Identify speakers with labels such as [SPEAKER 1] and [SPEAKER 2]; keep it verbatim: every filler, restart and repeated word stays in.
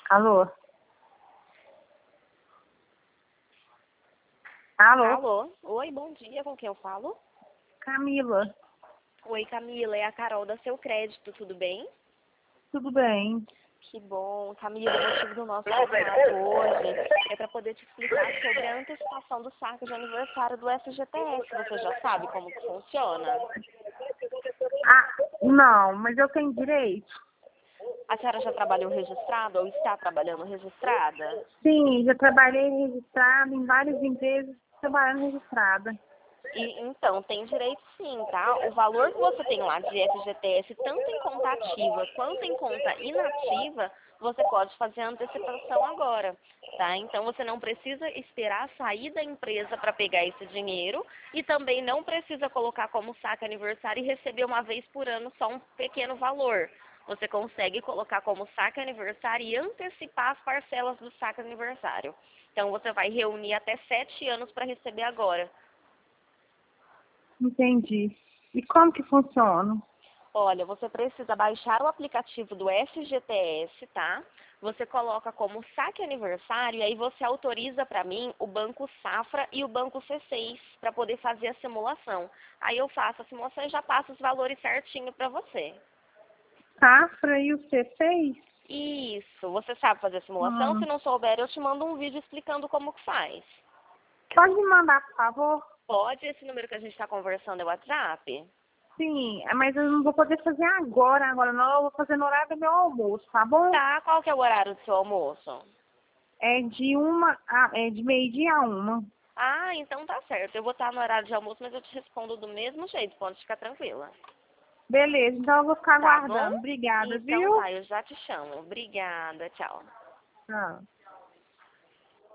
[SPEAKER 1] Alô? Alô?
[SPEAKER 2] Alô? Oi, bom dia, com quem eu falo?
[SPEAKER 1] Camila,
[SPEAKER 2] Oi, Camila, é a Carol da Seu Crédito, tudo bem?
[SPEAKER 1] tudo bem?
[SPEAKER 2] Que bom. Camila, o motivo do nosso contato hoje é para poder te explicar sobre a antecipação do saque de aniversário do F G T S. Você já sabe como que funciona?
[SPEAKER 1] Ah, não, mas eu tenho direito?
[SPEAKER 2] A senhora já trabalhou registrada ou está trabalhando registrada?
[SPEAKER 1] Sim, já trabalhei registrada em várias empresas, trabalhando registrada.
[SPEAKER 2] E, então, tem direito sim, tá? O valor que você tem lá de F G T S, tanto em conta ativa quanto em conta inativa, você pode fazer a antecipação agora, tá? Então, você não precisa esperar sair da empresa para pegar esse dinheiro e também não precisa colocar como saque aniversário e receber uma vez por ano só um pequeno valor. Você consegue colocar como saque aniversário e antecipar as parcelas do saque aniversário. Então, você vai reunir até sete anos para receber agora.
[SPEAKER 1] Entendi. E como que funciona?
[SPEAKER 2] Olha, você precisa baixar o aplicativo do F G T S, tá? Você coloca como saque aniversário e aí você autoriza para mim o Banco Safra e o Banco C seis para poder fazer a simulação. Aí eu faço a simulação e já passo os valores certinho para você.
[SPEAKER 1] Safra e o C seis?
[SPEAKER 2] Isso. Você sabe fazer a simulação?
[SPEAKER 1] Hum.
[SPEAKER 2] Se não souber, eu te mando um vídeo explicando como que faz.
[SPEAKER 1] Pode me mandar, por favor?
[SPEAKER 2] Pode? Esse número que a gente está conversando é o WhatsApp?
[SPEAKER 1] Sim, mas eu não vou poder fazer agora, agora não, eu vou fazer no horário do meu almoço, tá bom?
[SPEAKER 2] Tá. Qual que é o horário do seu almoço?
[SPEAKER 1] É de uma, a, é de meio-dia a uma.
[SPEAKER 2] Ah, então tá certo. Eu vou estar no horário de almoço, mas eu te respondo do mesmo jeito, pode ficar tranquila.
[SPEAKER 1] Beleza, então eu vou ficar
[SPEAKER 2] Tá bom?
[SPEAKER 1] aguardando. Obrigada,
[SPEAKER 2] Então
[SPEAKER 1] viu?
[SPEAKER 2] tá, eu já te chamo. Obrigada, tchau.
[SPEAKER 1] Tchau.